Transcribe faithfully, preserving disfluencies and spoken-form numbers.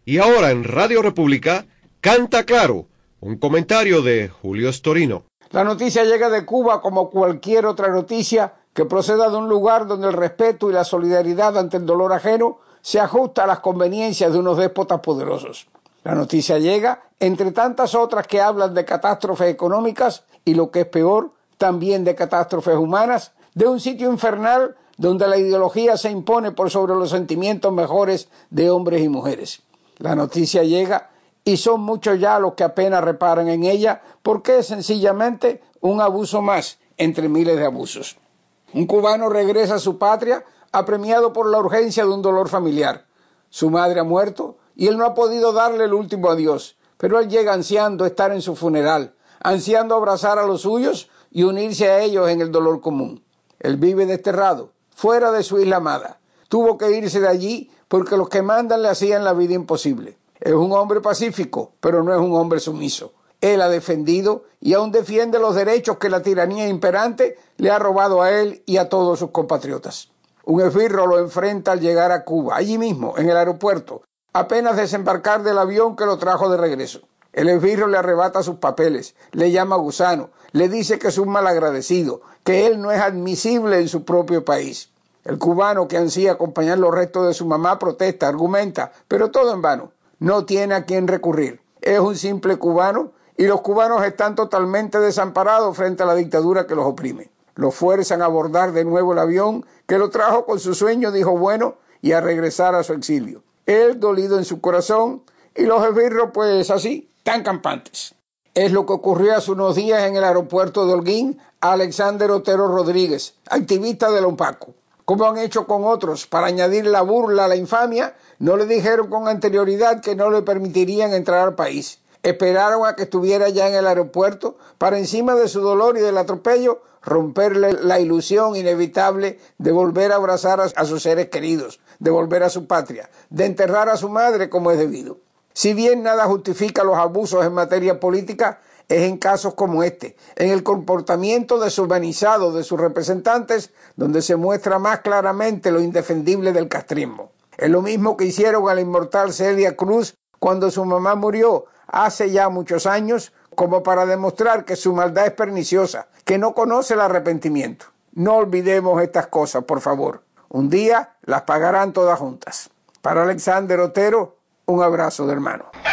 Y ahora en Radio República, Canta Claro, un comentario de Julio Storino. La noticia llega de Cuba como cualquier otra noticia que proceda de un lugar donde el respeto y la solidaridad ante el dolor ajeno se ajusta a las conveniencias de unos déspotas poderosos. La noticia llega, entre tantas otras que hablan de catástrofes económicas y, lo que es peor, también de catástrofes humanas, de un sitio infernal donde la ideología se impone por sobre los sentimientos mejores de hombres y mujeres. La noticia llega y son muchos ya los que apenas reparan en ella porque es sencillamente un abuso más entre miles de abusos. Un cubano regresa a su patria apremiado por la urgencia de un dolor familiar. Su madre ha muerto y él no ha podido darle el último adiós, pero él llega ansiando estar en su funeral, ansiando abrazar a los suyos y unirse a ellos en el dolor común. Él vive desterrado, fuera de su isla amada. Tuvo que irse de allí porque los que mandan le hacían la vida imposible. Es un hombre pacífico, pero no es un hombre sumiso. Él ha defendido y aún defiende los derechos que la tiranía imperante le ha robado a él y a todos sus compatriotas. Un esbirro lo enfrenta al llegar a Cuba, allí mismo, en el aeropuerto, apenas desembarcar del avión que lo trajo de regreso. El esbirro le arrebata sus papeles, le llama gusano, le dice que es un malagradecido, que él no es admisible en su propio país. El cubano, que ansía acompañar los restos de su mamá, protesta, argumenta, pero todo en vano. No tiene a quién recurrir. Es un simple cubano y los cubanos están totalmente desamparados frente a la dictadura que los oprime. Lo fuerzan a abordar de nuevo el avión que lo trajo con su sueño, dijo bueno, y a regresar a su exilio. Él dolido en su corazón y los esbirros pues así, tan campantes. Es lo que ocurrió hace unos días en el aeropuerto de Holguín a Alexander Otero Rodríguez, activista del OMPACO. Como han hecho con otros, para añadir la burla a la infamia, no le dijeron con anterioridad que no le permitirían entrar al país. Esperaron a que estuviera ya en el aeropuerto para, encima de su dolor y del atropello, romperle la ilusión inevitable de volver a abrazar a, a sus seres queridos, de volver a su patria, de enterrar a su madre como es debido. Si bien nada justifica los abusos en materia política, es en casos como este, en el comportamiento deshumanizado de sus representantes, donde se muestra más claramente lo indefendible del castrismo. Es lo mismo que hicieron a la inmortal Celia Cruz cuando su mamá murió hace ya muchos años, como para demostrar que su maldad es perniciosa, que no conoce el arrepentimiento. No olvidemos estas cosas, por favor. Un día las pagarán todas juntas. Para Alexander Otero, un abrazo de hermano.